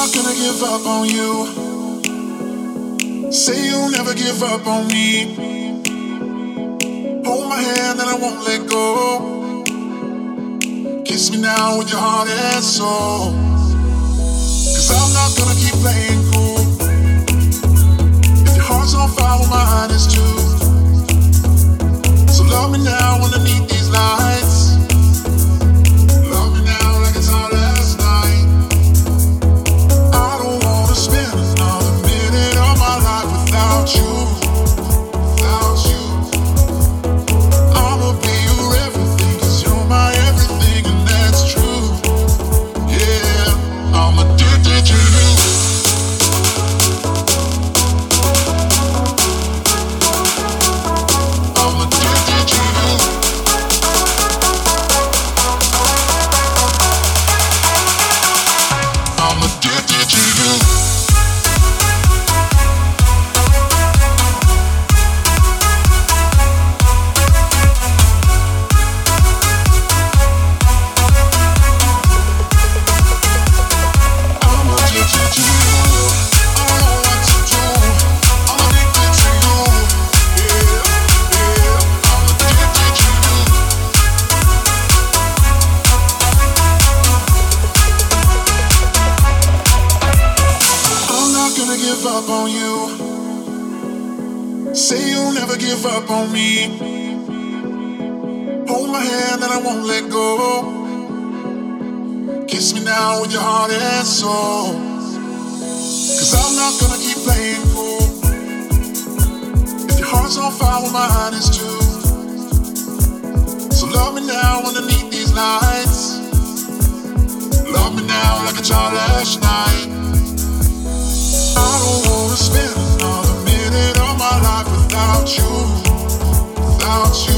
not gonna give up on you. Say you'll never give up on me. Hold my hand and I won't let go. Kiss me now with your heart and soul. Cause I'm not gonna keep playing cool. If your heart's on fire, well, mine is too. So love me now underneath these lights. Love me now like it's our last night. I don't wanna spend another minute of my life without you. Without you. I'ma be your everything, cause you're my everything, and that's true. Yeah, I'm addicted to you. I'm addicted to you. I'm addicted to you. I'm addicted to you. I don't know what to do. I'm addicted to you. Yeah, yeah. I'm addicted to you. I'm not gonna give up on you. Say you'll never give up on me. Hold my hand and I won't let go. Kiss me now with your heart and soul. Cause I'm not gonna keep playing cool. If your heart's on fire, well, mine is too. So love me now underneath these lights. Love me now like it's our last night. I don't wanna spend another minute of my life without you. Without you.